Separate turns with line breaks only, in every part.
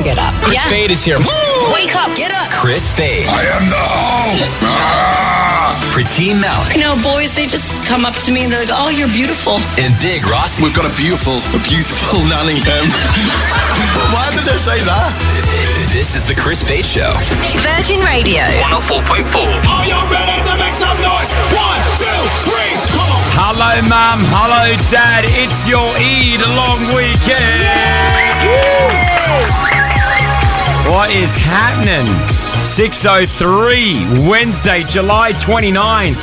to get up.
Chris Fade is here.
Wake up, get up.
Chris Fade.
I am the home.
Prateen Malik.
You know, boys, they just come up to me and they're like, oh, you're beautiful.
And Big Rossi.
We've got a beautiful nanny. Why did they say that?
This is the Chris Fade Show.
Virgin Radio.
104.4.
Are you ready to make some noise? 1, 2, 3, come on.
Hello, Mum. Hello, Dad. It's your Eid long weekend. What is happening? 6:03, Wednesday, July 29th.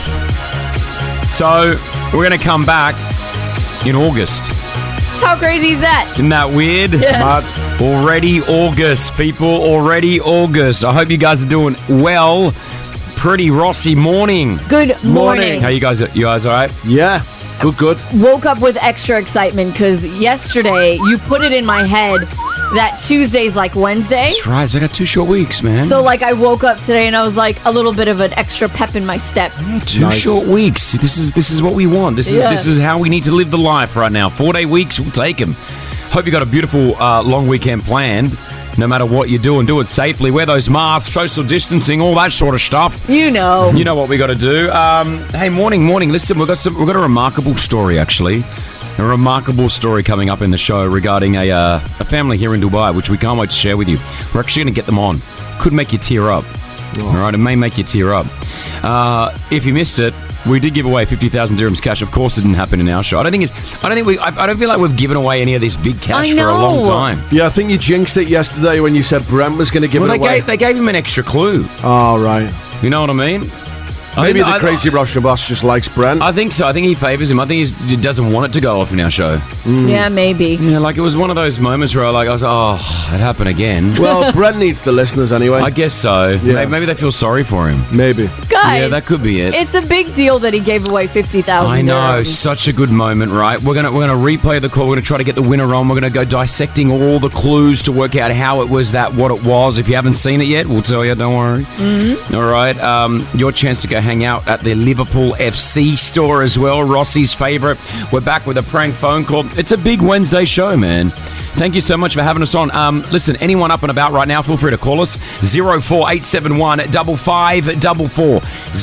So, we're going to come back in August.
How crazy is that?
Isn't that weird?
Yeah.
Already August, people. Already August. I hope you guys are doing well. Pretty Rossi morning.
Good morning.
How you guys? You guys all right?
Yeah, good.
Woke up with extra excitement because yesterday you put it in my head that Tuesday's like Wednesday.
That's right. So I got 2 short weeks, man.
So like I woke up today and I was like a little bit of an extra pep in my step.
2 short weeks. This is what we want. This is how we need to live the life right now. 4-day weeks, we'll take them. Hope you got a beautiful long weekend planned. No matter what you're doing, do it safely. Wear those masks, social distancing, all that sort of stuff.
You know
what we got to do. Hey, morning. Listen, we've got a remarkable story actually. A remarkable story coming up in the show regarding a family here in Dubai, which we can't wait to share with you. We're actually going to get them on. Could make you tear up. All right, it may make you tear up. If you missed it, we did give away 50,000 dirhams cash. Of course, it didn't happen in our show. I don't feel like we've given away any of this big cash for a long time.
Yeah, I think you jinxed it yesterday when you said Brent was going to give it away.
They gave him an extra clue.
Oh, right.
You know what I mean?
Maybe the crazy Russian boss just likes Brent.
I think so. I think he favours him. I think he doesn't want it to go off in our show.
Yeah, maybe.
Yeah, like it was one of those moments where I was it happened again.
Well, Brent needs the listeners anyway.
I guess so.
Yeah.
Maybe they feel sorry for him.
Maybe.
Guys,
Yeah, that could be it.
it's a big deal that he gave away 50,000.
I know,
dirhams.
such a good moment, right? We're gonna replay the call. We're gonna try to get the winner on. We're gonna go dissecting all the clues to work out how it was what it was. If you haven't seen it yet, we'll tell you. Don't worry. Mm-hmm. All right, your chance to go hang out at the Liverpool FC store as well. Rossi's favourite. We're back with a prank phone call. It's a big Wednesday show, man. Thank you so much for having us on. Listen, anyone up and about right now, feel free to call us 04871 5544.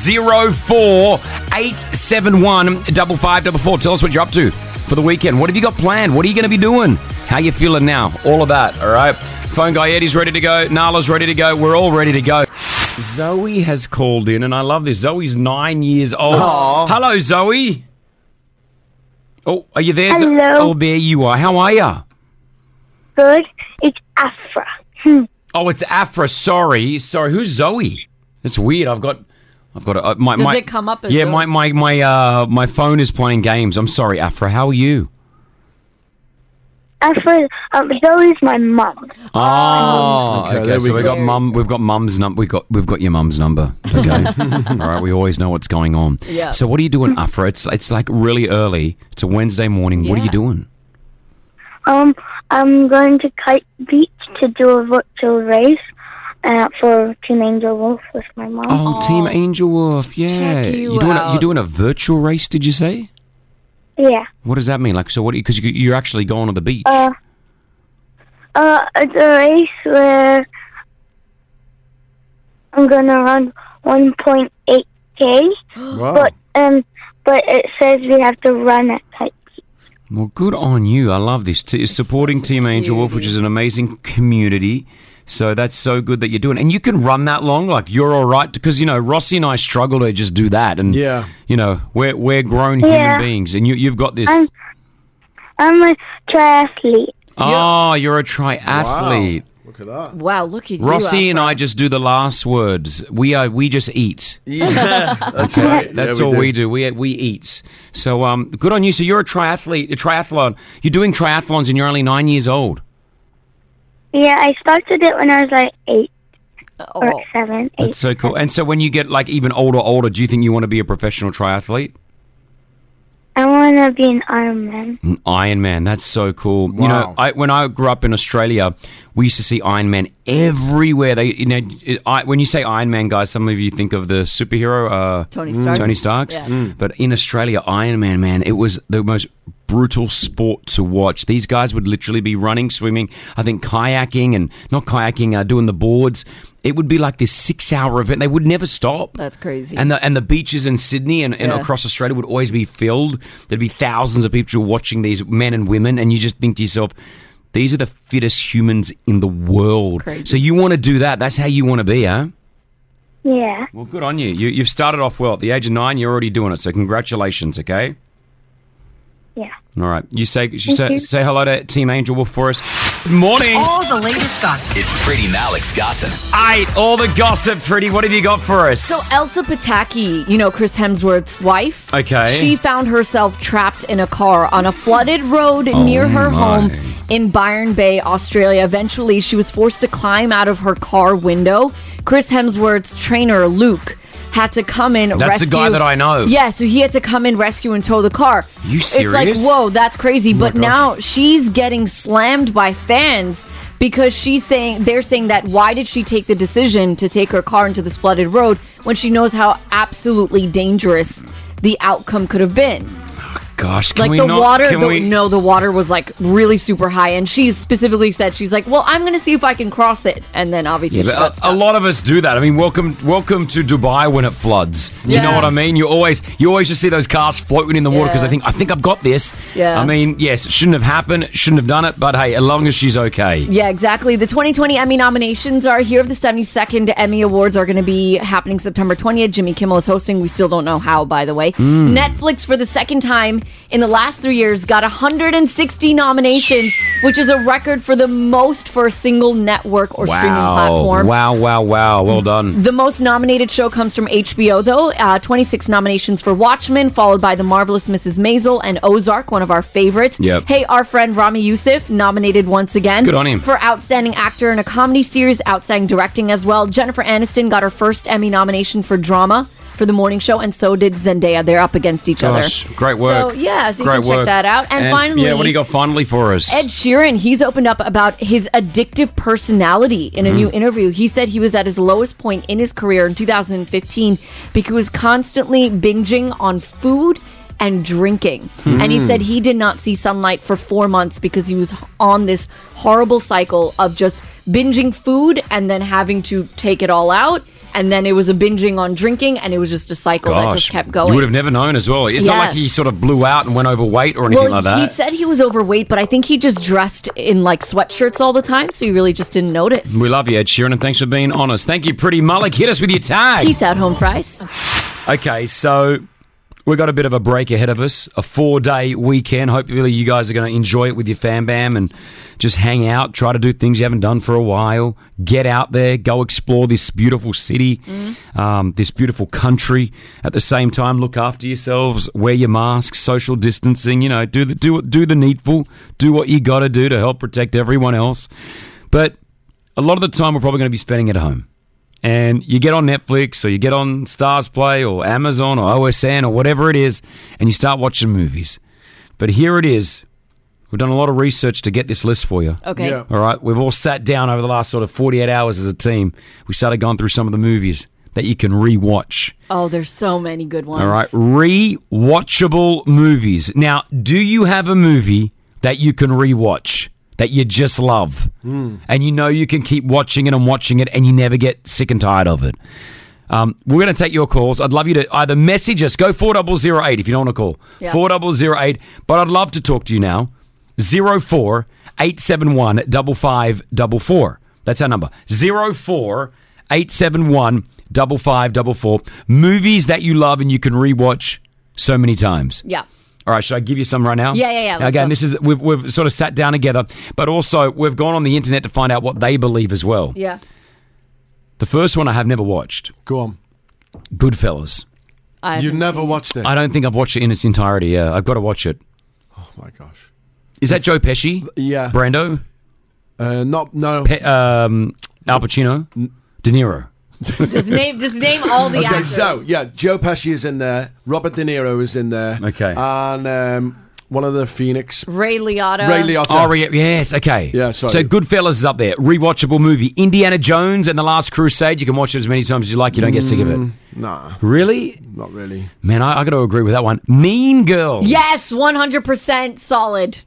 04871 5544. Tell us what you're up to for the weekend. What have you got planned? What are you going to be doing? How you feeling now? All of that, all right? Phone guy Eddie's ready to go. Nala's ready to go. We're all ready to go. Zoe has called in, and I love this. Zoe's 9 years old.
Aww.
Hello, Zoe. Oh, are you there?
Hello.
Oh, there you are. How are you?
Good. It's Afra.
Oh, it's Afra. Sorry. Who's Zoe? It's weird. I've got my.
Does it come up as
Yeah,
Zoe?
my phone is playing games. I'm sorry, Afra. How are you?
Afra, Zoe's my mom.
Oh,
Okay,
okay.
there
So
we
we got mum. We've got mum's number. We've got your mum's number. Okay. All right. We always know what's going on.
Yeah.
So what are you doing, Afra? It's like really early. It's a Wednesday morning. What are you
Yeah.
doing?
I'm going to Kite Beach to do a virtual race for Team Angel Wolf with my mom.
Oh, Team Angel Wolf. Yeah.
Check you
You're
out.
doing a virtual race. Did you say?
Yeah.
What does that mean? Like, so what? Because you're actually going to the beach.
It's a race where I'm gonna run 1.8K,
Wow.
but it says we have to run at Kite Beach.
Well, good on you. I love this. Supporting Team Angel Wolf, which is an amazing community. So that's so good that you're doing. And you can run that long, like you're all right. Because, Rossi and I struggle to just do that. And,
Yeah.
we're grown human beings. And you've got this.
I'm a triathlete.
Oh, you're a triathlete.
Wow. Look at that.
Wow, look at you.
Rossi and
Afra.
I just do the last words. We just eat.
Yeah, that's
Okay,
right.
that's
Yeah,
all we do. We eat. So good on you. So you're a triathlete, a triathlon. You're doing triathlons and you're only 9 years old.
Yeah, I started it when I was like 8 or
Oh,
7, 8.
That's so cool. And so when you get like even older, do you think you want to be a professional triathlete?
I want to be an Ironman.
An Ironman. That's so cool.
Wow.
When I grew up in Australia, we used to see Ironman everywhere. When you say Ironman, guys, some of you think of the superhero
Tony Stark.
Tony Stark's.
Yeah.
But in Australia, Ironman, man, it was the most brutal sport to watch. These guys would literally be running, swimming, I think kayaking, and not kayaking, doing the boards. It would be like this 6-hour event. They would never stop.
That's crazy.
And the beaches in Sydney and across Australia would always be filled. There'd be thousands of people watching these men and women, and you just think to yourself, these are the fittest humans in the world.
Crazy.
So you want to do that. That's how you want to be, huh?
Yeah.
Well, good on you. You've started off well. At the age of 9, you're already doing it. So congratulations, okay?
Yeah.
All right. You say
you.
say hello to Team Angel Wolf for us. Good morning.
All the latest gossip.
It's Pretty Malik's Gossip.
All the gossip, Pretty. What have you got for us?
So Elsa Pataki, Chris Hemsworth's wife.
Okay.
She found herself trapped in a car on a flooded road near her home in Byron Bay, Australia. Eventually, she was forced to climb out of her car window. Chris Hemsworth's trainer, Luke, had to come in rescue.
That's the guy that I know.
Yeah, so he had to come in, rescue, and tow the car.
You serious?
It's like, whoa, that's crazy. But now she's getting slammed by fans because they're saying that why did she take the decision to take her car into this flooded road when she knows how absolutely dangerous the outcome could have been?
Gosh,
The water was like really super high, and she specifically said, she's like, well, I'm going to see if I can cross it, and then obviously she got stuck.
a lot of us do that. I mean, welcome to Dubai when it floods. Do you know what I mean? You always just see those cars floating in the water because I think I've got this.
Yeah.
I mean, yes, it shouldn't have happened, shouldn't have done it, but hey, as long as she's okay.
Yeah, exactly. The 2020 Emmy nominations are here. The 72nd Emmy Awards are going to be happening September 20th. Jimmy Kimmel is hosting. We still don't know how, by the way. Netflix, for the second time in the last 3 years, got 160 nominations, which is a record for the most for a single network or streaming platform.
Wow. Well done.
The most nominated show comes from HBO, though. 26 nominations for Watchmen, followed by The Marvelous Mrs. Maisel and Ozark, one of our favorites.
Yep.
Hey, our friend Rami Youssef, nominated once again.
Good on him.
For Outstanding Actor in a Comedy Series, Outstanding Directing as well. Jennifer Aniston got her first Emmy nomination for Drama for The Morning Show, and so did Zendaya. They're up against each other.
Great work.
So, yeah, so you can check that out. And finally...
Yeah, what do you got finally for us?
Ed Sheeran, he's opened up about his addictive personality in a new interview. He said he was at his lowest point in his career in 2015 because he was constantly binging on food and drinking. And he said he did not see sunlight for 4 months because he was on this horrible cycle of just binging food and then having to take it all out. And then it was a binging on drinking, and it was just a cycle that just kept going.
You would have never known as well. It's not like he sort of blew out and went overweight or anything like that.
He said he was overweight, but I think he just dressed in like sweatshirts all the time, so he really just didn't notice.
We love you, Ed Sheeran, and thanks for being honest. Thank you, Pretty Malik. Hit us with your tag.
Peace out, home fries.
Okay, so we've got a bit of a break ahead of us, a 4-day weekend. Hopefully you guys are going to enjoy it with your fam bam and just hang out, try to do things you haven't done for a while. Get out there, go explore this beautiful city, this beautiful country. At the same time, look after yourselves, wear your masks, social distancing, do the needful, do what you got to do to help protect everyone else. But a lot of the time we're probably going to be spending it at home. And you get on Netflix or you get on Stars Play or Amazon or OSN or whatever it is, and you start watching movies. But here it is. We've done a lot of research to get this list for you.
Okay.
Yeah.
All right. We've all sat down over the last sort of 48 hours as a team. We started going through some of the movies that you can rewatch.
Oh, there's so many good ones.
All right. Rewatchable movies. Now, do you have a movie that you can rewatch that you just love? And you can keep watching it and you never get sick and tired of it? We're going to take your calls. I'd love you to either message us, go 4008 if you don't want to call.
Yeah.
4008. But I'd love to talk to you now. 04 871 5544. That's our number. 04 871 5544. Movies that you love and you can rewatch so many times.
Yeah.
All right, should I give you some right now?
Yeah.
Again, we've sort of sat down together, but also we've gone on the internet to find out what they believe as well.
Yeah.
The first one I have never watched.
Go on.
Goodfellas.
You've never watched it?
I don't think I've watched it in its entirety. Yeah, I've got to watch it.
Oh, my gosh.
Is that Joe Pesci?
Yeah.
Brando?
No.
Al Pacino? De Niro?
Just name all the actors.
So, Joe Pesci is in there. Robert De Niro is in there.
Okay.
And one of the Phoenix.
Ray Liotta.
Ray Liotta.
Oh, yes, okay.
Yeah, sorry.
So Goodfellas is up there. Rewatchable movie. Indiana Jones and the Last Crusade. You can watch it as many times as you like. You don't get sick of it.
Nah,
Really?
not really.
Man, I got to agree with that one. Mean Girls.
Yes, 100% solid.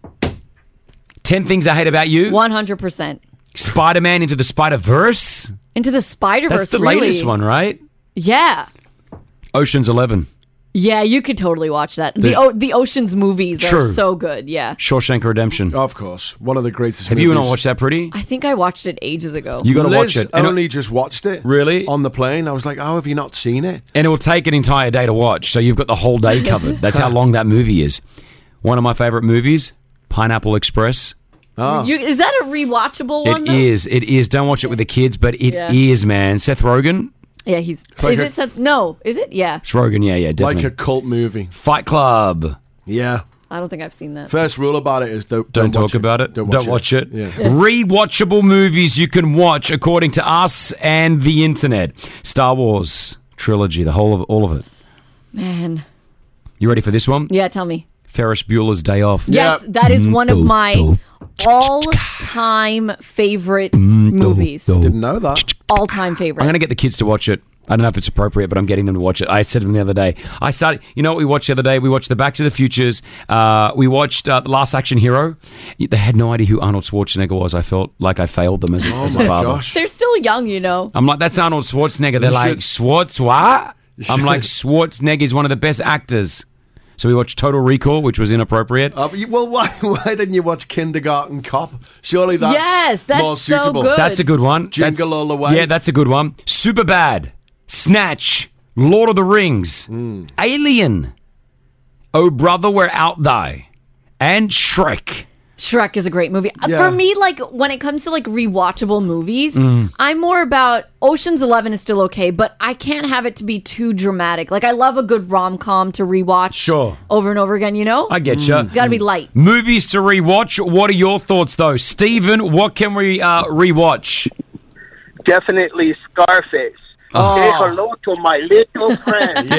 10 Things I Hate About You.
100%.
Spider-Man Into the Spider-Verse.
Into the Spider-Verse,
That's the
really?
latest one, right?
Yeah.
Ocean's 11.
Yeah, you could totally watch that. The Ocean's movies
True.
are so good, yeah.
Shawshank Redemption.
Of course, one of the greatest.
Have you not watched that, Pretty?
I think I watched it ages ago.
You got to
Liz
watch it. And
only just watched it.
Really?
On the plane. I was like, oh, have you not seen it?
And it will take an entire day to watch, so you've got the whole day covered. That's how long that movie is. One of my favorite movies, Pineapple Express.
Oh.
Is that a rewatchable one?
It is. It is. Don't watch it with the kids, but it is, man. Seth Rogen.
Yeah, he's...
like
Is it? No. Is it? Yeah.
It's Rogen, yeah, definitely.
Like a cult movie.
Fight Club.
Yeah.
I don't think I've seen that.
First rule about it is don't
Don't
watch
talk about it.
Don't
Don't
watch
watch it.
Yeah.
Rewatchable movies you can watch according to us and the internet. Star Wars trilogy, all of it.
Man.
You ready for this one?
Yeah, tell me.
Ferris Bueller's Day Off.
Yes, that is one of my all-time favorite movies.
Didn't know that.
All-time favorite.
I'm going to get the kids to watch it. I don't know if it's appropriate, but I'm getting them to watch it. I said to them the other day. You know what we watched the other day? We watched the Back to the Futures. We watched The Last Action Hero. They had no idea who Arnold Schwarzenegger was. I felt like I failed them as a father.
Gosh.
They're still young, you know.
I'm like, that's Arnold Schwarzenegger. They're like, Schwartz what? I'm like, Schwarzenegger is one of the best actors. So we watched Total Recall, which was inappropriate.
Well, why didn't you watch Kindergarten Cop? Surely that's
that's
more
so
suitable.
good.
That's a good one.
Jingle All the Way.
Yeah, that's a good one. Superbad, Snatch, Lord of the Rings, Alien, Oh Brother, Where Art Thou, and Shrek.
Shrek is a great movie.
Yeah.
For me, like, when it comes to, like, rewatchable movies, I'm more about... Ocean's 11 is still okay, but I can't have it to be too dramatic. Like, I love a good rom-com to rewatch
Sure.
over and over again, you know?
I get you.
Gotta be light.
Movies to rewatch. What are your thoughts, though? Stephen, what can we rewatch?
Definitely Scarface. Say hello to my little friend.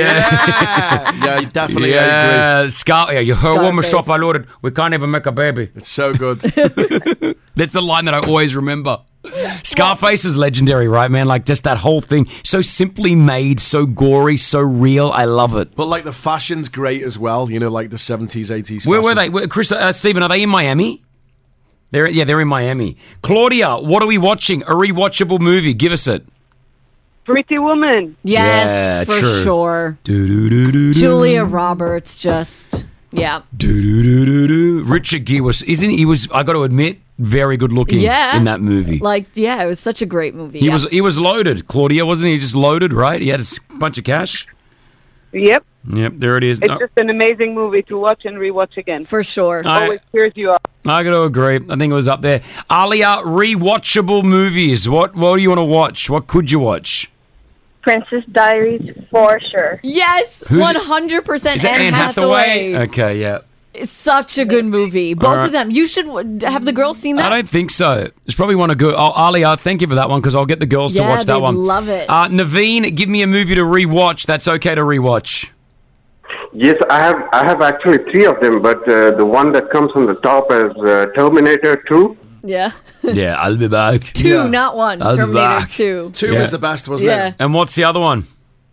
Yeah, definitely. I agree.
You heard what my
Scarface.
shop I loaded. We can't even make a baby.
It's so good.
That's the line that I always remember. Scarface is legendary, right, man? Like, just that whole thing. So simply made, so gory, so real. I love it.
But like the fashion's great as well. You know, like the 70s, 80s.
Where were
fashion.
they? Chris, Stephen, are they in Miami? They're in Miami. Claudia, what are we watching? A rewatchable movie. Give us it.
Pretty Woman.
Yes,
Yeah,
for
true.
sure.
Do-do-do-do-do.
Julia Roberts, just... Yeah.
Do-do-do-do-do. Richard Gere was, I got to admit, very good looking
Yeah.
in that movie.
Like, yeah, it was such a great movie.
He
yeah.
was loaded. Claudia, wasn't he? Just loaded, right? He had a bunch of cash.
Yep.
Yep, there it is.
It's just an amazing movie to watch and rewatch again.
For sure.
Always cheers you up.
I got to agree. I think it was up there. Alia, rewatchable movies. What do you want to watch? What could you watch?
Princess Diaries for sure.
Yes,
Who's it?
100%
Is that
Anne Hathaway.
Okay, yeah.
It's such a good movie. Both
right.
of them. You should have the girls seen that.
I don't think so. It's probably one of good. Oh, Alia, thank you for that one because I'll get the girls to
Yeah,
watch that
they'd
one.
love it.
Naveen, give me a movie to rewatch. That's okay to rewatch.
Yes, I have actually 3 of them, but the one that comes on the top is Terminator 2.
Yeah.
Yeah, I'll be back.
2, not 1.
I'll be
Terminator
back.
2.
2
Yeah.
was the best, wasn't
Yeah.
it?
And what's the other one?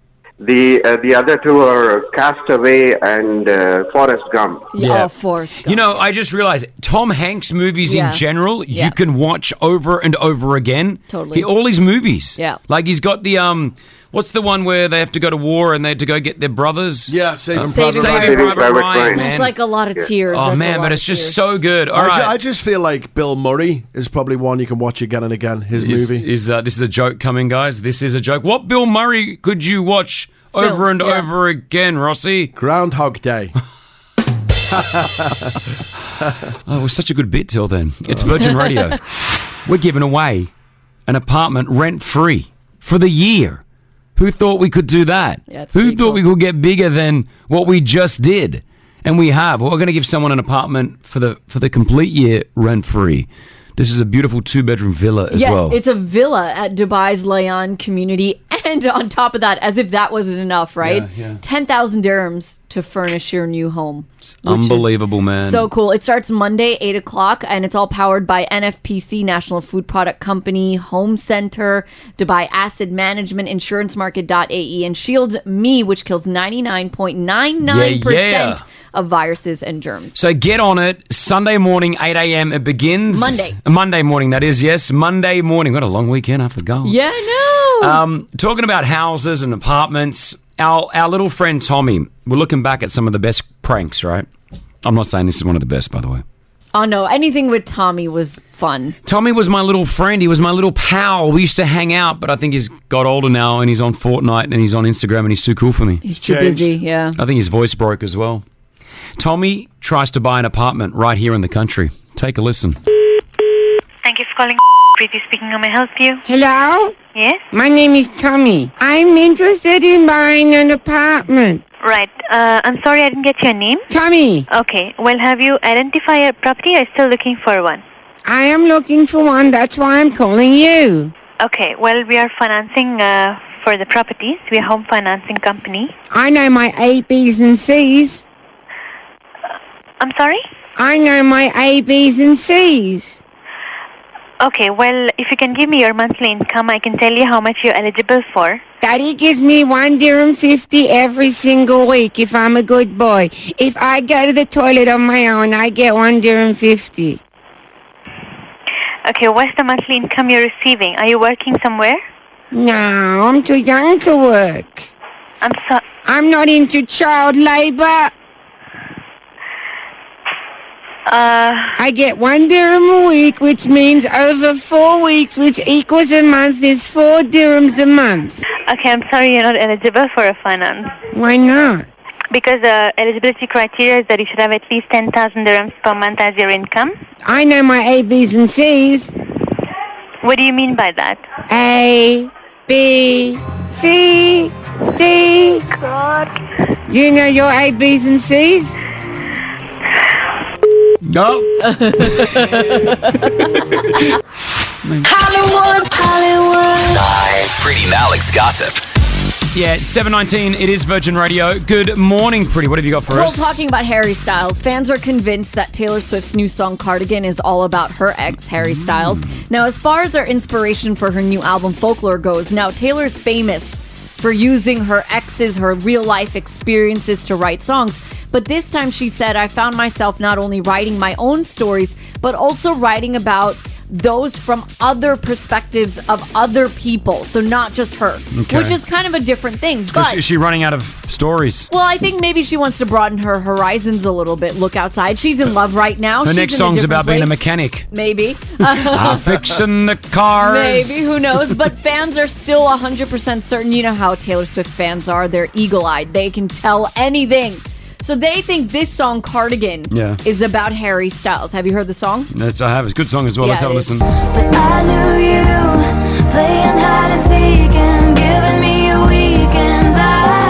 The other 2 are Castaway and Forrest Gump.
Yeah.
Oh, Forrest Gump.
You know, I just realized Tom Hanks movies
Yeah.
in general,
Yeah.
you can watch over and over again.
Totally.
All his movies.
Yeah.
Like he's got the what's the one where they have to go to war and they have to go get their brothers?
Yeah, Saving
Saving
Private
Private
Ryan.
Private Ryan,
That's
man.
like a lot of tears.
Oh
That's a
man,
lot
but
of
it's just
tears.
so good. All right.
I just feel like Bill Murray is probably one you can watch again and again. His movie.
This is a joke coming, guys. This is a joke. What Bill Murray could you watch over and
yeah.
over again, Rossi?
Groundhog Day.
Oh, it was such a good bit till then. It's Virgin Radio. We're giving away an apartment rent-free for the year. Who thought we could do that?
Yeah, it's
Who
pretty
thought
cool.
we could get bigger than what we just did? And we have. We're going to give someone an apartment for the complete year rent-free. This is a beautiful 2-bedroom villa as well.
It's a villa at Dubai's Layan community. And on top of that, as if that wasn't enough, right?
Yeah.
10,000 dirhams to furnish your new home.
Unbelievable, man.
So cool. It starts Monday, 8 o'clock, and it's all powered by NFPC, National Food Product Company, Home Center, Dubai Asset Management, InsuranceMarket.ae, and Shield Me, which kills 99.99% of viruses and germs.
So get on it. Sunday morning, 8 a.m. It begins. Monday morning, that is, yes. Monday morning. What a long weekend. I forgot.
Yeah, I know.
Talking about houses and apartments, our little friend Tommy, we're looking back at some of the best pranks, right? I'm not saying this is one of the best, by the way.
Oh, no. Anything with Tommy was fun.
Tommy was my little friend. He was my little pal. We used to hang out, but I think he's got older now and he's on Fortnite and he's on Instagram and he's too cool for me.
He's too busy, yeah.
I think his voice broke as well. Tommy tries to buy an apartment right here in the country. Take a listen.
Thank you for calling. Preeti speaking. How may I help you?
Hello?
Yes?
My name is Tommy. I'm interested in buying an apartment.
Right. I'm sorry I didn't get your name.
Tommy.
Okay. Well, have you identified a property or are you still looking for one?
I am looking for one. That's why I'm calling you.
Okay. Well, we are financing for the properties. We are home financing company.
I know my A, B's and C's.
I'm sorry?
I know my A, B's and C's.
Okay, well, if you can give me your monthly income, I can tell you how much you're eligible for.
Daddy gives me 1 dirham 50 every single week if I'm a good boy. If I go to the toilet on my own, I get 1 dirham 50.
Okay, what's the monthly income you're receiving? Are you working somewhere?
No, I'm too young to work. I'm not into child labor. I get 1 dirham a week, which means over 4 weeks, which equals a month, is 4 dirhams a month.
Okay, I'm sorry you're not eligible for a finance.
Why not?
Because the eligibility criteria is that you should have at least 10,000 dirhams per month as your income.
I know my A, B's and C's.
What do you mean by that?
A, B, C, D.
God.
Do you know your A, B's and C's?
No.
Hollywood.
Stars. Pretty Malik's gossip.
Yeah, it's 7:19. It is Virgin Radio. Good morning, Pretty. What have you got for us?
Well, talking about Harry Styles, fans are convinced that Taylor Swift's new song Cardigan is all about her ex, Harry Styles. Now, as far as her inspiration for her new album Folklore goes, now Taylor's famous for using her exes, her real-life experiences to write songs. But this time she said, I found myself not only writing my own stories, but also writing about those from other perspectives of other people. So not just her, which is kind of a different thing. But
Is she running out of stories?
well, I think maybe she wants to broaden her horizons a little bit. Look outside. She's in love right now.
Her
She's
next
in
song's
different
about being a
place.
mechanic.
Maybe.
Fixing the cars.
Maybe, who knows? But fans are still 100% certain. You know how Taylor Swift fans are. They're eagle-eyed. They can tell anything. So they think this song, Cardigan, is about Harry Styles. Have you heard the song?
I have. It's a good song as well.
Yeah,
Let's have a listen.
But I knew you playing hide and seek and giving me your weekends.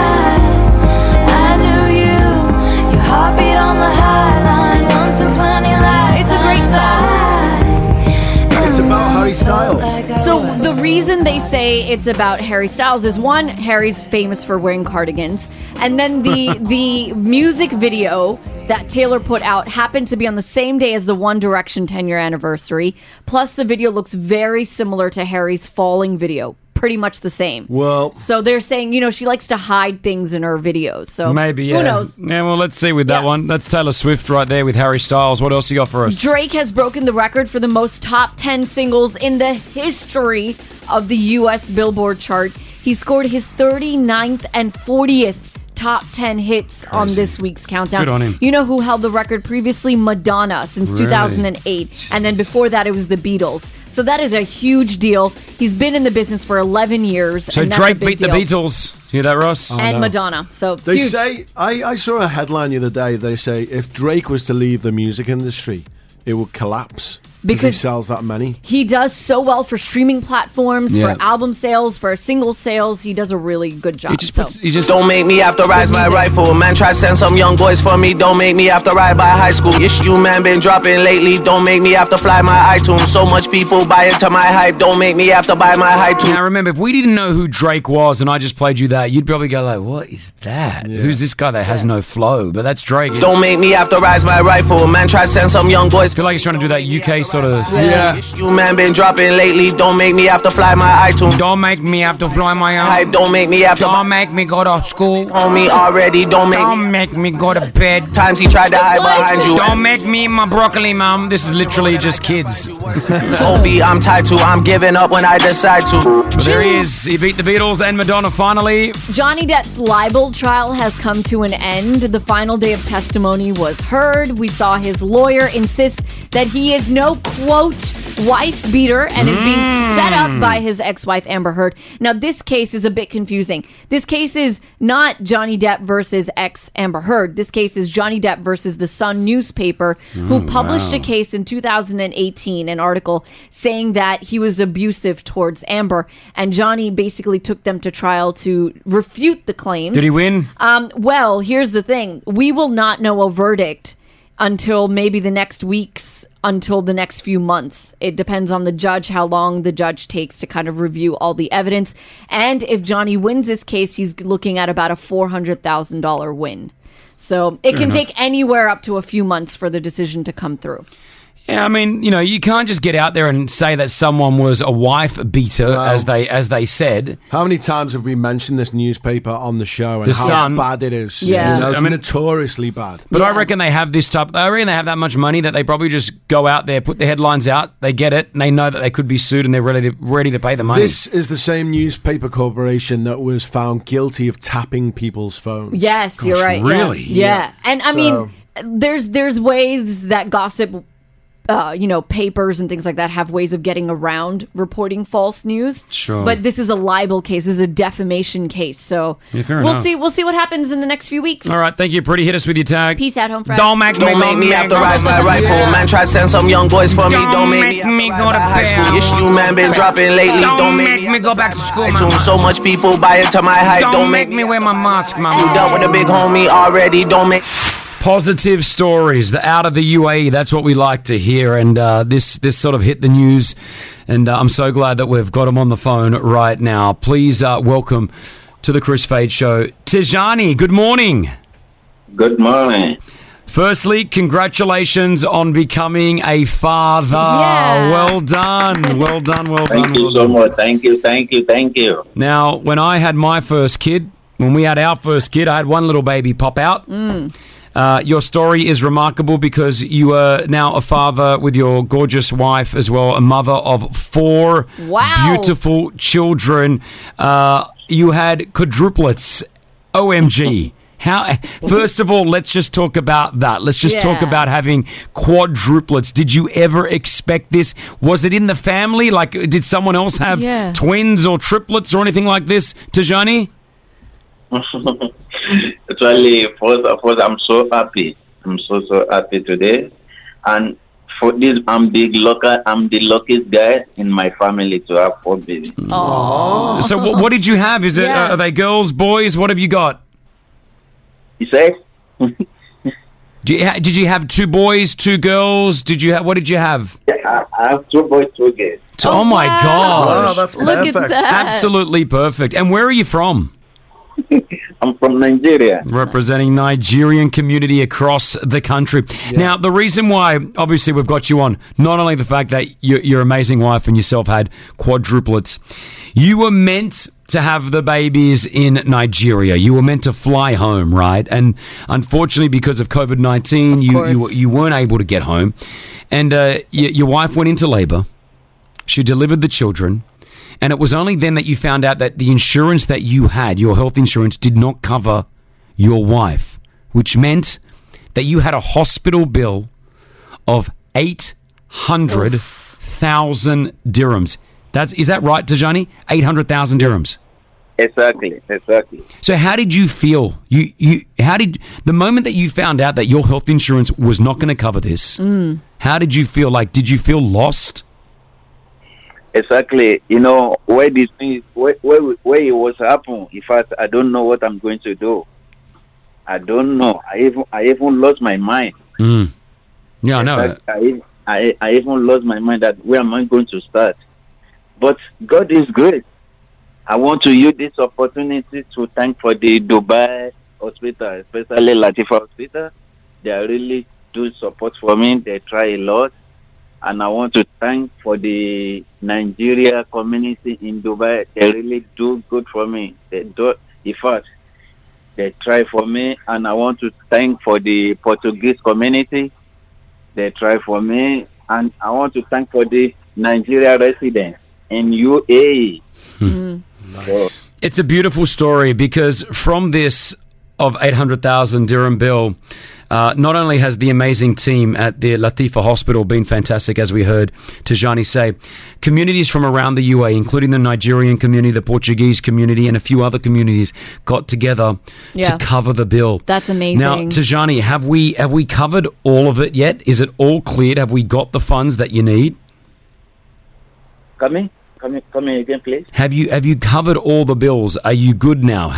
I knew you. Your heartbeat on the high line once in 20 lifetimes.
It's a great song.
It's about Harry Styles.
So the reason they say it's about Harry Styles is, one, Harry's famous for wearing cardigans, and then the music video that Taylor put out happened to be on the same day as the One Direction 10-year anniversary. Plus, the video looks very similar to Harry's Falling video. Pretty much the same.
Well,
so they're saying, she likes to hide things in her videos. So
maybe, yeah.
Who knows?
Yeah, well, let's see with that one. That's Taylor Swift right there with Harry Styles. What else you got for us?
Drake has broken the record for the most top 10 singles in the history of the U.S. Billboard chart. He scored his 39th and 40th top 10 hits on this week's countdown.
Good on him.
You know who held the record previously? Madonna since 2008. And then before that, it was the Beatles. So that is a huge deal. He's been in the business for 11 years.
So
and that's
Drake
a big
beat the
deal.
Beatles. Hear that, Ross?
And Madonna. So
they
huge.
say, I saw a headline the other day. They say if Drake was to leave the music industry, it would collapse. Because he
because
sells that many.
he does so well for streaming platforms,
Yeah.
for album sales, for single sales. He does a really good job.
Don't make me have to rise my rifle. Man, try to send some young boys for me. Don't make me have to ride by high school. Issue man been dropping lately. Don't make me have to fly my iTunes. So much people buy into my hype. Don't make me have to buy my hype too.
Now remember, if we didn't know who Drake was and I just played you that, you'd probably go like, "What is that? Who's this guy that has no flow?" But that's Drake.
Don't make me have to rise my rifle. Man, try to send some young boys.
I feel like he's trying to do that UK sort of.
Issue man been dropping lately. Don't make me have to fly my iTunes.
Don't make me have to fly my own.
Hype. Don't make me have to.
Don't make me go to school.
Homie already. Don't
make me go to bed.
Times he tried to hide behind you.
Don't make me eat my broccoli, mom. This is literally just kids.
Obi, I'm tied to. I'm giving up when I decide to.
But there he is. He beat the Beatles and Madonna finally.
Johnny Depp's libel trial has come to an end. The final day of testimony was heard. We saw his lawyer insist that he is no, quote, wife beater and is being set up by his ex-wife Amber Heard. Now, this case is a bit confusing. This case is not Johnny Depp versus ex-Amber Heard. This case is Johnny Depp versus the Sun newspaper, who published a case in 2018, an article saying that he was abusive towards Amber, and Johnny basically took them to trial to refute the claims.
Did he win?
Well, here's the thing. We will not know a verdict until maybe the next weeks, until the next few months. It depends on the judge, how long the judge takes to kind of review all the evidence. And if Johnny wins this case, he's looking at about a $400,000 win. So it
Fair
can
enough.
take anywhere up to a few months for the decision to come through.
Yeah, I mean, you know, you can't just get out there and say that someone was a wife beater, as they said.
How many times have we mentioned this newspaper on the show and
The
how
Sun.
bad it is?
Yeah.
You know, it's
I mean-
notoriously bad.
But I reckon they have this type. I reckon they have that much money that they probably just go out there, put the headlines out, they get it, and they know that they could be sued, and they're ready to pay the money.
This is the same newspaper corporation that was found guilty of tapping people's phones.
Yes, you're right. Yeah.
Really?
Yeah. And I mean, there's ways that gossip, papers and things like that have ways of getting around reporting false news.
Sure.
But this is a libel case. This is a defamation case. So
Yeah, fair
we'll
enough.
see. We'll see what happens in the next few weeks.
All right, thank you, Pretty. Hit us with your tag.
Peace out, home friends.
Don't make
Don't make me have to rise my rifle. Man, try to send some young boys for me. Don't make me
go to
high
bed.
school. Issue man been dropping lately. Don't make
me go back to school,
iTunes. So much people buy into my hype. Don't make
me wear my mask, mama.
You dealt with a big homie already. Don't make.
Positive stories out of the UAE. That's what we like to hear. And this sort of hit the news. And I'm so glad that we've got him on the phone right now. Please welcome to the Chris Fade Show, Tijani. Good morning.
Good morning.
Firstly, congratulations on becoming a father.
Yeah.
Well done. Well done. Well done.
Thank you
well
so
done.
much. Thank you. Thank you. Thank you.
Now, when I had my first kid, when we had our first kid, I had one little baby pop out. Your story is remarkable because you are now a father with your gorgeous wife as well, a mother of 4 beautiful children. You had quadruplets. OMG. How? First of all, let's just talk about that. Let's just talk
Yeah.
about having quadruplets. Did you ever expect this? Was it in the family? Like, did someone else have twins or triplets or anything like this, Tijani?
Actually, first, I'm so happy. I'm so happy today. And for this, I'm the luckiest guy in my family to have 4 babies.
So what did you have? Is it are they girls, boys? What have you got?
You say?
Did you have 2 boys, 2 girls? What did you have?
I have 2 boys, 2 girls.
Oh my God!
Wow, that's
Look at
perfect.
that.
Absolutely perfect. And where are you from?
I'm from Nigeria.
Representing Nigerian community across the country. Now, the reason why, obviously, we've got you on, not only the fact that your amazing wife and yourself had quadruplets, you were meant to have the babies in Nigeria. You were meant to fly home, right? And unfortunately, because of COVID-19, you weren't able to get home. And your wife went into labor. She delivered the children. And it was only then that you found out that the insurance that you had, your health insurance, did not cover your wife, which meant that you had a hospital bill of 800,000 dirhams. Is that right, Tijani? 800,000 dirhams.
Exactly.
So how did you feel? How did the moment that you found out that your health insurance was not going to cover this? How did you feel? Like, did you feel lost?
Exactly. You know, where this thing, where it was happening. In fact, I don't know what I'm going to do. I don't know. I even lost my mind.
Yeah, I know.
I even lost my mind that where am I going to start? But God is great. I want to use this opportunity to thank for the Dubai hospital, especially Latifa Hospital. They really do support for me. They try a lot. And I want to thank for the Nigeria community in Dubai. They really do good for me. They do, in fact, they try for me. And I want to thank for the Portuguese community. They try for me. And I want to thank for the Nigeria residents in UAE.
Nice. It's a beautiful story because from this of 800,000 dirham bill, not only has the amazing team at the Latifa Hospital been fantastic, as we heard Tijani say, communities from around the UAE, including the Nigerian community, the Portuguese community, and a few other communities got together to cover the bill.
That's amazing.
Now, Tijani, have we covered all of it yet? Is it all cleared? Have we got the funds that you need?
Come in again, please.
Have you covered all the bills? Are you good now?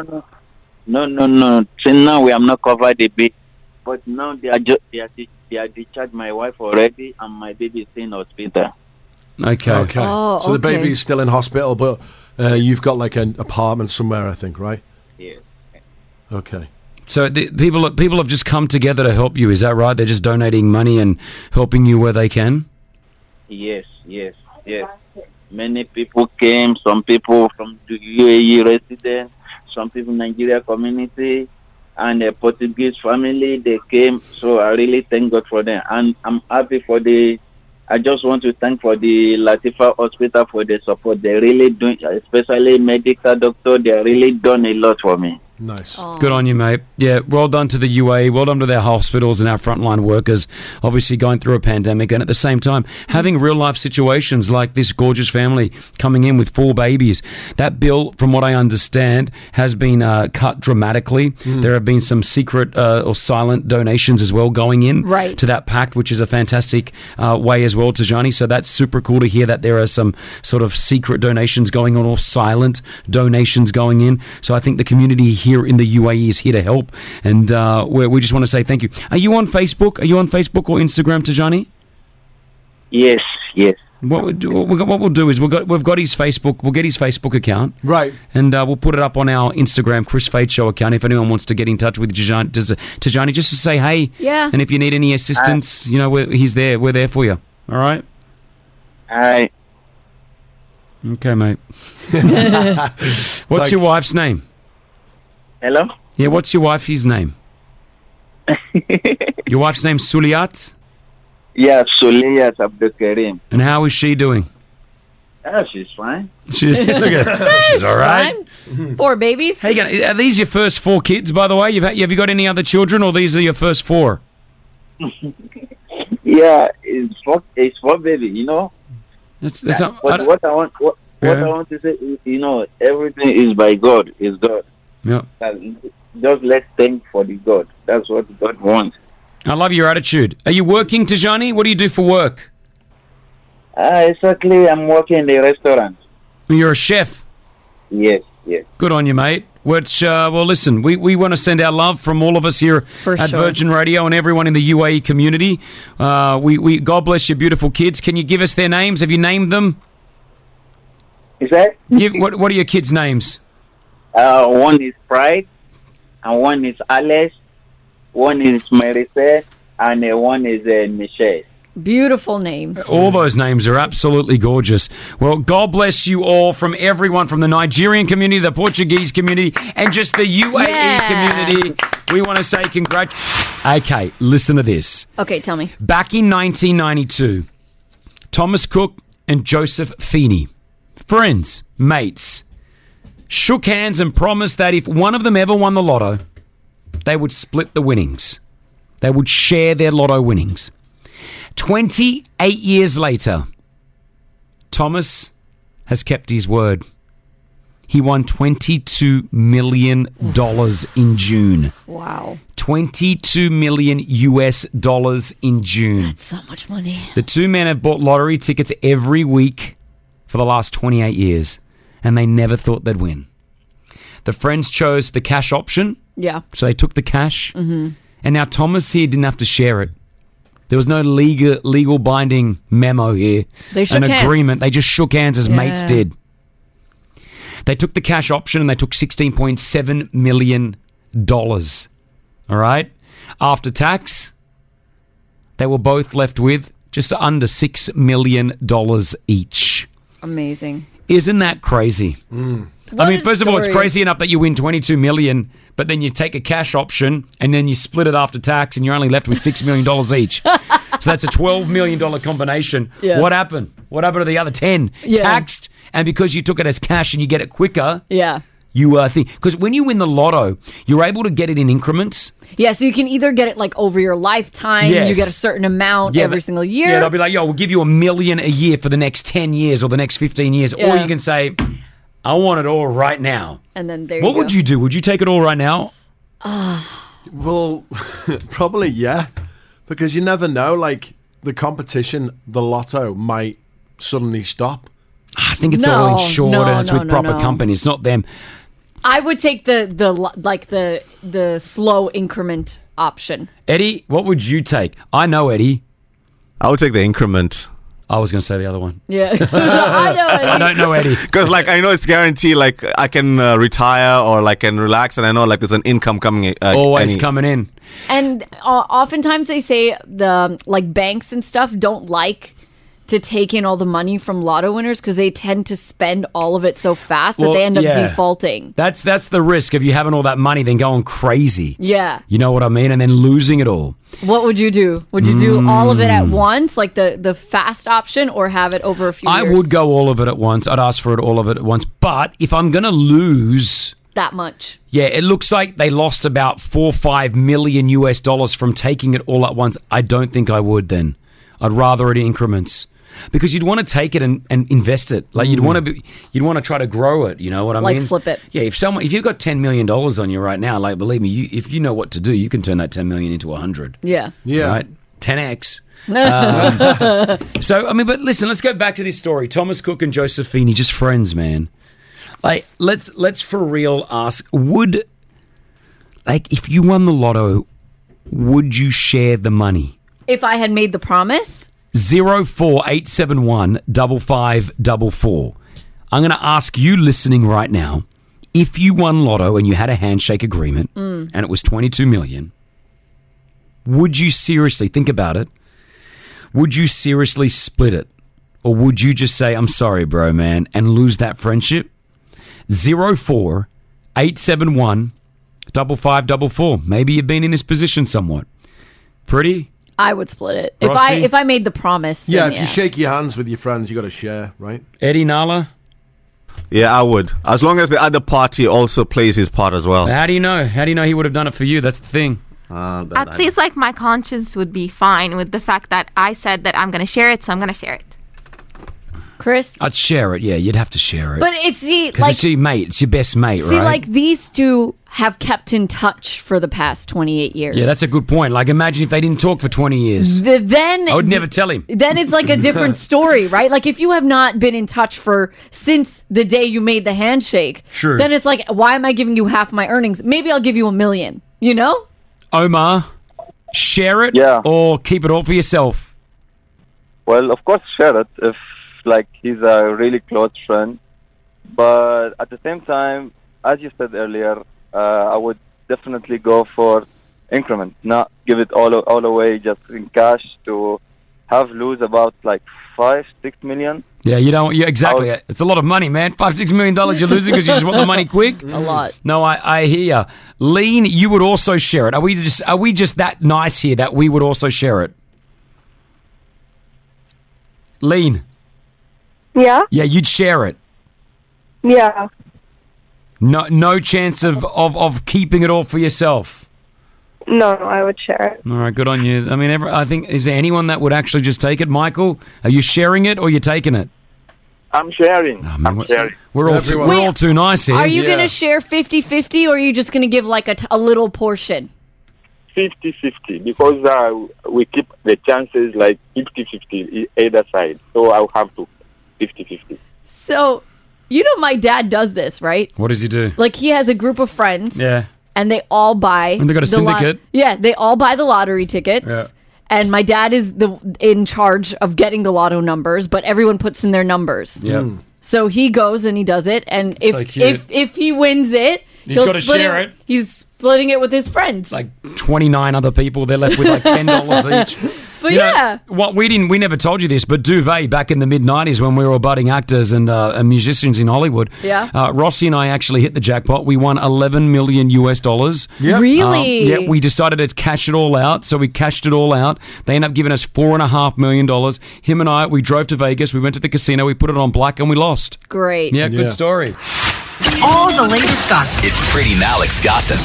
No. Till now we have not covered the bill, but now they are discharged my wife already, and my baby is in hospital.
Okay.
So the baby's still in hospital, but you've got like an apartment somewhere, I think, right?
Yes.
Okay.
So the people have just come together to help you. Is that right? They're just donating money and helping you where they can.
Yes. Many people came. Some people from the UAE residents, some people Nigeria community, and a Portuguese family. They came, so I really thank God for them, and I'm happy for the. I just want to thank for the Latifa Hospital for the support. They really doing, especially medical doctor. They really done a lot for me.
Nice.
Good on you, mate. Yeah, well done to the UAE. Well done to their hospitals and our frontline workers, obviously going through a pandemic and at the same time having real life situations like this gorgeous family coming in with 4 babies. That bill, from what I understand, has been cut dramatically. There have been some secret or silent donations as well going in to that pact, which is a fantastic way as well, Tijani. So that's super cool to hear that there are some sort of secret donations going on or silent donations going in. So I think the community here in the UAE is here to help, and we just want to say thank you. Are you on Facebook? Are you on Facebook or Instagram, Tijani?
Yes.
What we'll do is we've got his Facebook. We'll get his Facebook account,
right,
and we'll put it up on our Instagram, Chris Fade Show account. If anyone wants to get in touch with Tijani, just to say hey, and if you need any assistance, he's there. We're there for you. All right.
All right.
Okay, mate. What's your wife's name?
Hello?
Yeah, what's your wife's name? Your wife's name's Suliat?
Yeah, Suliat Abdul Karim.
And how is she doing?
She's fine.
Look at her. She's all right.
4 babies.
Hey, are these your first 4 kids, by the way? Have you got any other children, or these are your first 4?
Yeah, it's 4 baby, you know. What I want to say is, everything is by God. Is God.
Yeah.
Just let's thank for the God. That's what God wants.
I love your attitude. Are you working, Tijani? What do you do for work?
Exactly. I'm working in the restaurant.
You're a chef?
Yes.
Good on you, mate. Well, listen, we want to send our love from all of us here at Virgin Radio and everyone in the UAE community. God bless your beautiful kids. Can you give us their names? Have you named them?
Is that?
What are your kids' names?
One is Pride, and one is Alice, one is Marise, and one is Michelle.
Beautiful names.
All those names are absolutely gorgeous. Well, God bless you all, from everyone from the Nigerian community, the Portuguese community, and just the UAE community. We want to say congratulations. Okay, listen to this.
Okay, tell me.
Back in 1992, Thomas Cook and Joseph Feeney, friends, mates, shook hands and promised that if one of them ever won the lotto, they would split the winnings. They would share their lotto winnings. 28 years later, Thomas has kept his word. He won $22 million in June.
Wow.
$22 million in June.
That's so much money.
The two men have bought lottery tickets every week for the last 28 years, and they never thought they'd win. The friends chose the cash option,
Yeah.
so they took the cash,
Mm-hmm.
and now Thomas here didn't have to share it. There was no legal binding memo here.
They shook
an
hands.
agreement. They just shook hands as mates
Yeah.
did. They took the cash option and they took $16.7 million. All right? After tax, they were both left with just under $6 million each.
Amazing.
Isn't that crazy? I mean, first of all, it's crazy enough that you win $22 million, but then you take a cash option and then you split it after tax and you're only left with $6 million each. So that's a $12 million combination.
Yeah.
What happened? What happened to the other 10?
Yeah.
Taxed, and because you took it as cash and you get it quicker,
Yeah.
you think because when you win the lotto, you're able to get it in increments.
Yeah, so you can either get it like over your lifetime,
Yes.
you get a certain amount every
but-
single year.
Yeah, they'll be like, yo, we'll give you $1 million a year for the next 10 years or the next 15 years. Or
Yeah.
you can say, I want it all right now.
And then there
What
you go.
would you do? Would you take it all right now?
Well, probably, yeah. Because you never know, like, the competition, the lotto might suddenly stop.
I think it's
No,
all insured
no,
and it's
no,
with
no,
proper
no.
companies. It's not them.
I would take the slow increment option.
Eddie, what would you take? I know Eddie.
I would take the increment.
I was going to say the other one.
Yeah. I know it.
I don't know Eddie.
Because, like, I know it's guaranteed, like, I can retire or, like, can relax, and I know, like, there's an income coming
Always coming in.
And oftentimes they say the like banks and stuff don't like to take in all the money from lotto winners because they tend to spend all of it so fast that
Well,
they end up
yeah.
defaulting.
That's the risk of you having all that money then going crazy.
Yeah.
You know what I mean? And then losing it all.
What would you do? Would you do all of it at once, like the fast option, or have it over a few
I
years?
would go all of it at once. I'd ask for it all of it at once. But if I'm going to lose...
that much.
Yeah, it looks like they lost about $4-5 million from taking it all at once. I don't think I would then. I'd rather it in increments. Because you'd want to take it and invest it. Like you'd want to try to grow it, you know what I
Like
mean?
flip it.
Yeah, if you've got $10 million on you right now, like believe me, if you know what to do, you can turn that 10 million into 100.
Yeah.
Yeah.
Right? 10x. So, I mean, but listen, let's go back to this story. Thomas Cook and Josephine, just friends, man. Like, let's for real ask, if you won the lotto, would you share the money?
If I had made the promise,
04871 5544. I'm going to ask you listening right now, if you won lotto and you had a handshake agreement and it was 22 million, would you seriously, think about it, would you seriously split it? Or would you just say, I'm sorry, bro, man, and lose that friendship? 04871 5544. Maybe you've been in this position somewhat. Pretty?
I would split it.
Rossi?
If I made the promise.
Yeah,
then
if you shake your hands with your friends, you got to share, right?
Eddie Nala?
Yeah, I would. As long as the other party also plays his part as well.
How do you know? How do you know he would have done it for you? That's the thing.
At least, like, my conscience would be fine with the fact that I said that I'm going to share it, so I'm going to share it.
Chris?
I'd share it. Yeah, you'd have to share it.
But it's
because
like,
it's your mate. It's your best mate,
see,
right?
like these two have kept in touch for the past 28 years.
Yeah, that's a good point. Like, imagine if they didn't talk for 20 years.
Then
I would never tell him.
Then it's like a different story, right? Like if you have not been in touch since the day you made the handshake,
Sure.
then it's like, why am I giving you half my earnings? Maybe I'll give you $1 million. You know?
Omar, share it or keep it all for yourself?
Well, of course, share it if, like, he's a really close friend. But at the same time, as you said earlier, I would definitely go for increment, not give it all away just in cash to lose about like 5-6 million.
Yeah, you don't. Yeah, exactly. It's a lot of money, man. $5-6 million you're losing because you just want the money quick.
A lot.
No, I hear ya. Lean, you would also share it. Are we just that nice here that we would also share it? Lean.
Yeah?
Yeah, you'd share it.
Yeah.
No chance of keeping it all for yourself.
No, I would share it.
All right, good on you. I mean, I think, is there anyone that would actually just take it? Michael, are you sharing it or you taking it?
I'm sharing. I'm sharing.
We're all too nice here.
Are you going to share 50-50 or are you just going to give like a little portion?
50-50 because we keep the chances like 50-50 either side. So I'll have to 50-50.
So, you know my dad does this, right?
What does he do?
Like he has a group of friends.
Yeah.
And they all buy.
And they got a syndicate.
They all buy the lottery tickets.
Yeah.
And my dad is in charge of getting the lotto numbers, but everyone puts in their numbers.
Yeah.
So he goes and he does it, and if he wins it,
He's gotta share it.
He's splitting it with his friends.
Like 29 other people, they're left with like $10 each.
But
You know, what we never told you this, but Duvet back in the mid-90s when we were budding actors and musicians in Hollywood, Rossi and I actually hit the jackpot. We won $11 million US.
Yep. Really?
Yeah, we decided to cash it all out, so we cashed it all out. They ended up giving us $4.5 million. Him and I, we drove to Vegas, we went to the casino, we put it on black, and we lost.
Great.
Yeah, good story.
All the latest gossip.
It's Freddie Malik's Gossip.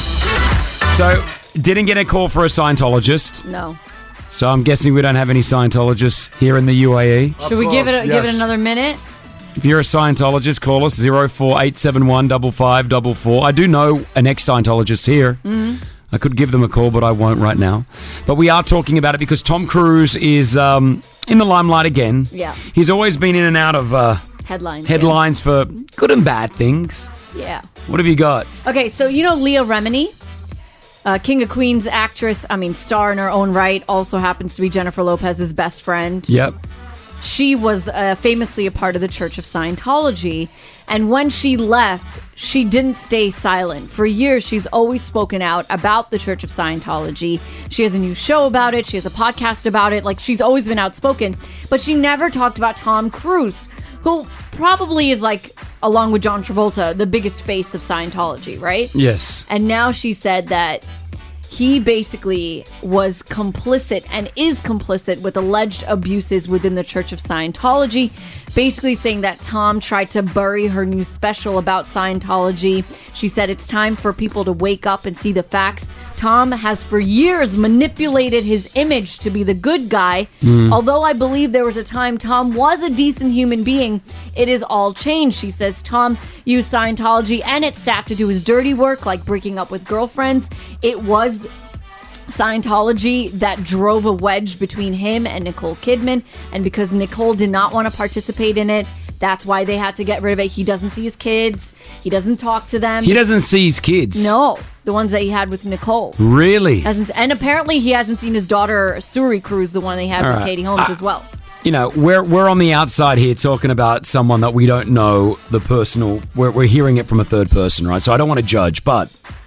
So, didn't get a call for a Scientologist.
No.
So I'm guessing we don't have any Scientologists here in the UAE.
Should we give it another minute?
If you're a Scientologist, call us 04871 5544. I do know an ex-Scientologist here.
Mm-hmm.
I could give them a call, but I won't right now. But we are talking about it because Tom Cruise is in the limelight again.
Yeah.
He's always been in and out of
headlines
for good and bad things.
Yeah.
What have you got?
Okay, so you know Leah Remini? King of Queens star in her own right, also happens to be Jennifer Lopez's best friend.
Yep.
She was famously a part of the Church of Scientology. And when she left, she didn't stay silent. For years, she's always spoken out about the Church of Scientology. She has a new show about it. She has a podcast about it. Like, she's always been outspoken. But she never talked about Tom Cruise, who probably is, like, along with John Travolta, the biggest face of Scientology, right?
Yes.
And now she said that he basically was complicit and is complicit with alleged abuses within the Church of Scientology, basically saying that Tom tried to bury her new special about Scientology. She said it's time for people to wake up and see the facts. Tom has for years manipulated his image to be the good guy. Although I believe there was a time Tom was a decent human being, it is all changed. She says Tom used Scientology and its staff to do his dirty work, like breaking up with girlfriends. It was Scientology that drove a wedge between him and Nicole Kidman. And because Nicole did not want to participate in it, that's why they had to get rid of it. He doesn't see his kids. He doesn't talk to them.
He doesn't see his kids?
No. The ones that he had with Nicole.
Really?
And apparently he hasn't seen his daughter, Suri Cruz, the one they had with Katie Holmes as well.
You know, we're on the outside here talking about someone that we don't know the personal... We're hearing it from a third person, right? So I don't want to judge, but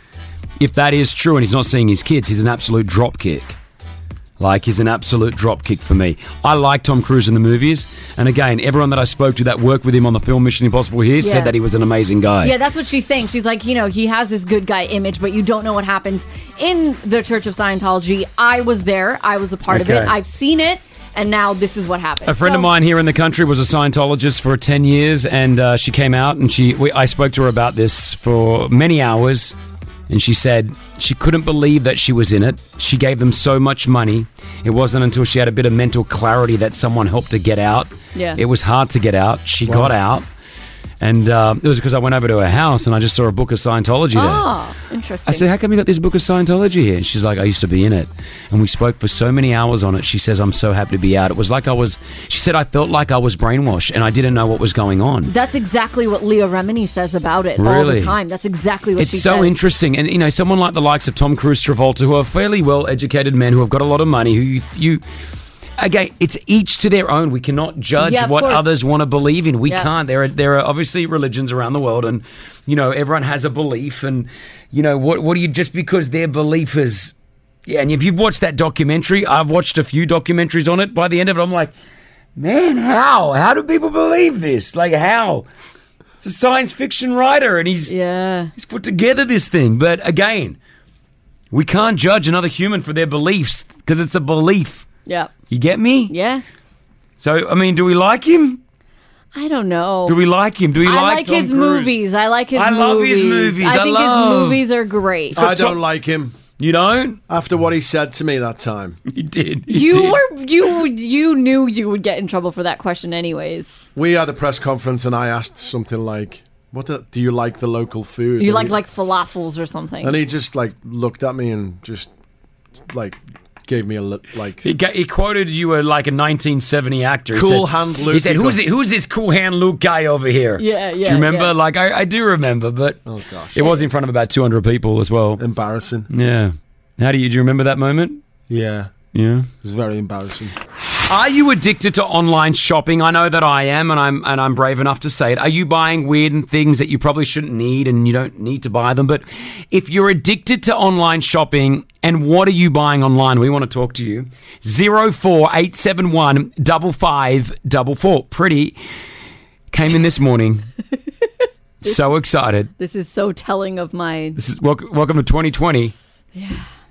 if that is true and he's not seeing his kids, he's an absolute dropkick. Like, he's an absolute dropkick for me. I like Tom Cruise in the movies. And again, everyone that I spoke to that worked with him on the film Mission Impossible here said that he was an amazing guy.
Yeah, that's what she's saying. She's like, you know, he has this good guy image, but you don't know what happens in the Church of Scientology. I was there. I was a part of it. I've seen it. And now this is what happened.
A friend of mine here in the country was a Scientologist for 10 years. And she came out and I spoke to her about this for many hours. And she said she couldn't believe that she was in it. She gave them so much money. It wasn't until she had a bit of mental clarity that someone helped her get out.
Yeah.
It was hard to get out. She got out. And it was because I went over to her house and I just saw a book of Scientology there.
Oh, interesting.
I said, how come you got this book of Scientology here? And she's like, I used to be in it. And we spoke for so many hours on it. She says, I'm so happy to be out. It was like she said, I felt like I was brainwashed and I didn't know what was going on.
That's exactly what Leah Remini says about it all
Really?
the time. That's exactly what she says.
It's so interesting. And, you know, someone like the likes of Tom Cruise, Travolta, who are fairly well-educated men who have got a lot of money, who you again, it's each to their own. We cannot judge what
course.
others want to believe in. We
Yeah.
can't. There are obviously religions around the world, and you know everyone has a belief. And you know what do you just because their belief is? Yeah, and if you've watched that documentary, I've watched a few documentaries on it. By the end of it, I'm like, man, how do people believe this? Like how? It's a science fiction writer, and he's put together this thing. But again, we can't judge another human for their beliefs because it's a belief.
Yeah.
You get me?
Yeah.
So, I mean, do we like him?
I don't know.
Do we like him? Do we
I
like Tom
his
Cruise?
movies. I like his movies.
I love his movies.
I think his movies are great.
I don't like him.
You don't?
After what he said to me that time.
You did.
You knew you would get in trouble for that question anyways.
We had a press conference and I asked something like, do you like the local food?
You
And
like falafels or something.
And he just like looked at me and just like gave me a look like.
He quoted you were like a 1970 actor.
Cool hand Luke.
He said, "Who's this cool hand Luke guy over here?"
Yeah.
Do you remember?
yeah.
Like I do remember, but
oh gosh,
it was in front of about 200 people as well.
Embarrassing.
Yeah. Do you remember that moment?
Yeah.
Yeah.
It was very embarrassing.
Are you addicted to online shopping? I know that I am, and I'm brave enough to say it. Are you buying weird things that you probably shouldn't need, and you don't need to buy them? But if you're addicted to online shopping, and what are you buying online? We want to talk to you. 04871 5544. Pretty came in this morning. So excited.
This is so telling of my.
This is welcome to 2020.
Yeah.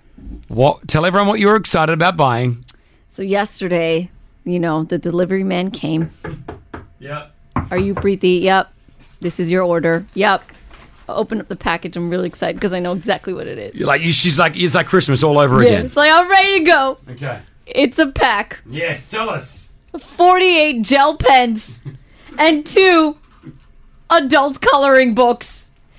Tell everyone what you're excited about buying.
So yesterday, the delivery man came.
Yep.
Are you Preeti? Yep. This is your order. Yep. I'll open up the package. I'm really excited because I know exactly what it is.
She's like, it's like Christmas all over again.
It's like, I'm ready to go.
Okay.
It's a pack.
Yes, tell us.
48 gel pens and 2 adult coloring books.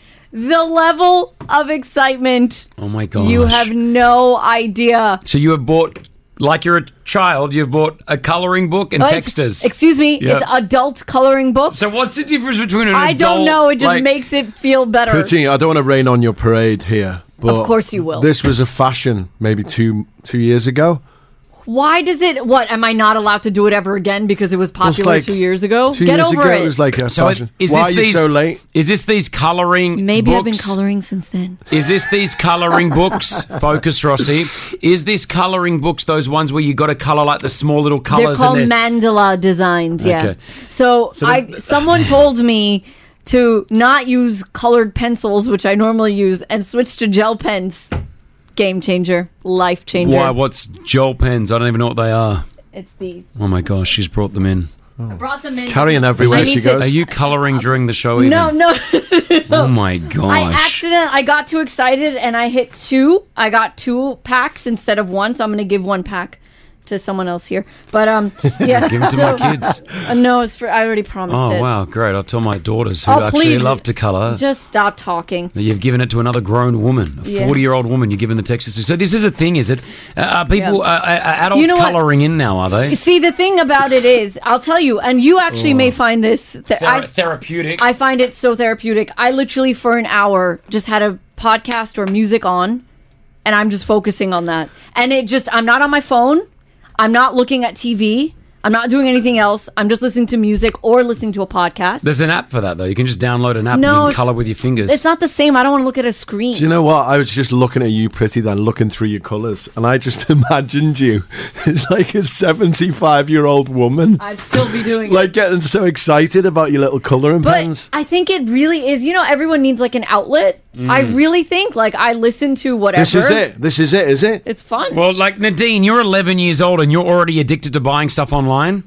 The level of excitement.
Oh my gosh.
You have no idea.
So you have bought, like you're a child, you've bought a coloring book and texters.
Excuse me,
Yeah.
it's adult coloring books.
So what's the difference between an
I
adult...
don't know, it just
like-
makes it feel better.
Pretty, I don't want to rain on your parade here. But
Of course you will.
This was a fashion maybe two years ago.
Why does it... What, am I not allowed to do it ever again because it was popular
like
2 years ago?
2
Get
years
over
ago,
it.
it was like a
So
fashion.
is
Why
this
are you
these-
so late?
Is this these coloring
Maybe
books?
I've been coloring since then.
Is this these colouring books? Focus, Rossi. Is this colouring books those ones where you got to colour like the small little
They're
colours?
called
and
mandala designs, yeah.
Okay.
So
So
someone told me to not use colored pencils, which I normally use, and switch to gel pens. Game changer. Life changer.
Why? What's gel pens? I don't even know what they are.
It's these.
Oh my gosh, she's brought them in.
I brought them in.
Carrying everywhere
I
she
need to-
goes.
Are you colouring during the show? Even?
No.
Oh my gosh.
I got too excited and I hit 2. I got 2 packs instead of 1, so I'm going to give 1 pack to someone else here. But yeah.
Give it to my kids.
No, it's for I already promised
Oh
it.
wow, great! I'll tell my daughters who
Oh,
actually
please.
love to colour.
Just stop talking.
You've given it to another grown woman, a
Yeah.
40-year-old woman. You're giving the textures to. So this is a thing, is it? Are people,
Yeah.
adults
You know what?
colouring in now? Are they?
See, the thing about it is, I'll tell you, and you actually may find this
therapeutic.
I find it so therapeutic. I literally, for an hour, just had a podcast or music on, and I'm just focusing on that. And I'm not on my phone. I'm not looking at TV. I'm not doing anything else. I'm just listening to music or listening to a podcast.
There's an app for that though. You can just download an app
No,
and you can
it's-
colour with your fingers.
It's not the same. I don't want to look at a screen.
Do you know what? I was just looking at you, Pretty, then looking through your colours, and I just imagined you as like a 75-year-old woman.
I'd still be doing it.
Like getting so excited about your little colouring pens.
I think it really is. Everyone needs like an outlet. I really think I listen to whatever.
This is it. This is it, is it?
It's fun.
Well, like Nadine, you're 11 years old and you're already addicted to buying stuff online.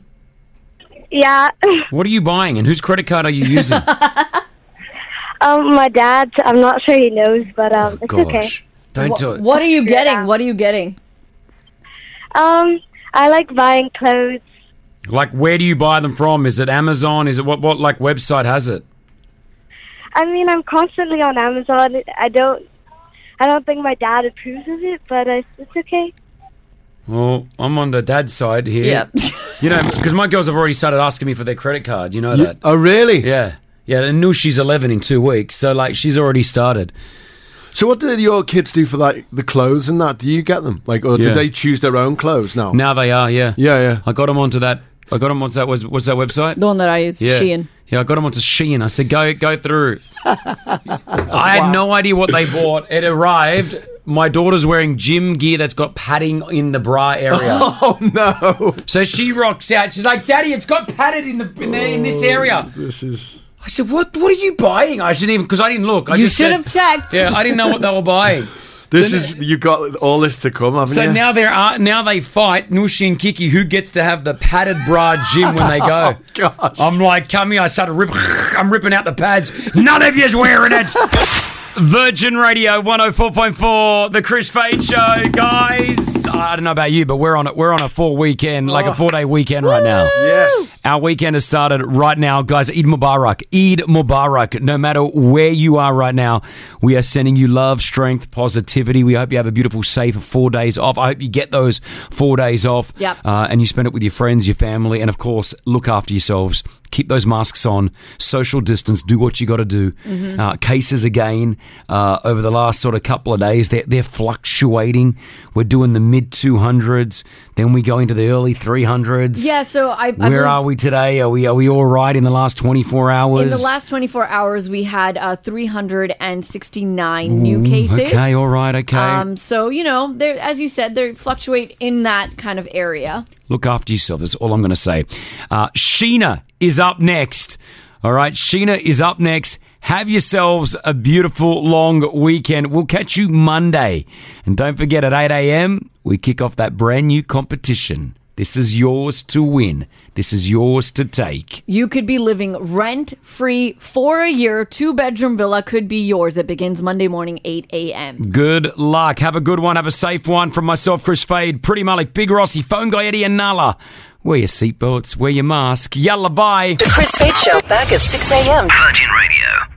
Yeah.
What are you buying and whose credit card are you using?
My dad. I'm not sure he knows, but it's okay.
Gosh, don't do it.
What are you getting? What are you getting?
I like buying clothes.
Like, where do you buy them from? Is it Amazon? Is it what like website has it?
I mean, I'm constantly on Amazon. I don't think my dad approves of it, but it's okay.
Well, I'm on the dad's side here.
Yep.
Because my girls have already started asking me for their credit card. You know that?
Oh, really?
Yeah. Yeah, and knew she's 11 in 2 weeks, so she's already started.
So what do your kids do for the clothes and that? Do you get them? Or do
Yeah.
they choose their own clothes now?
Now they are, yeah.
Yeah.
I got them onto that. What's that website?
The one that I use,
Yeah.
Shein.
Yeah, I got them onto Shein. I said, go through. I had no idea what they bought. It arrived. My daughter's wearing gym gear that's got padding in the bra area.
Oh no!
So she rocks out. She's like, "Daddy, it's got padded in this area."
This is.
I said, "What are you buying?" I shouldn't even because I didn't look. I
You
just
should
said-
have checked.
Yeah, I didn't know what they were buying.
You got all this to come, haven't
So
you?
now they fight Nushi and Kiki who gets to have the padded bra gym when they go.
Oh, gosh.
I'm like, come here. I'm ripping out the pads. None of you's wearing it. Virgin Radio 104.4, the Chris Fade Show, guys. I don't know about you, but we're on a 4-day weekend right now.
Yes.
Our weekend has started right now, guys. Eid Mubarak. Eid Mubarak. No matter where you are right now, we are sending you love, strength, positivity. We hope you have a beautiful, safe 4 days off. I hope you get those 4 days off.
Yep.
And you spend it with your friends, your family, and of course, look after yourselves. Keep those masks on, social distance, do what you got to do. Cases again, over the last sort of couple of days, they're fluctuating. We're doing the mid 200s, then we go into the early 300s.
Yeah, so
Where are we today? Are we all right in the last 24 hours?
In the last 24 hours, we had 369 new cases.
Okay, all right, okay.
So, as you said, they fluctuate in that kind of area.
Look after yourself. That's all I'm going to say. Sheena is up next. All right, Sheena is up next. Have yourselves a beautiful long weekend. We'll catch you Monday. And don't forget, at 8 a.m., we kick off that brand new competition. This is yours to win. This is yours to take.
You could be living rent-free for a year. 2-bedroom villa could be yours. It begins Monday morning, 8 a.m.
Good luck. Have a good one. Have a safe one. From myself, Chris Fade, Pretty Malik, Big Rossi, Phone Guy Eddie and Nala. Wear your seatbelts. Wear your mask. Yalla, bye.
The Chris Fade Show, back at 6 a.m. Virgin Radio.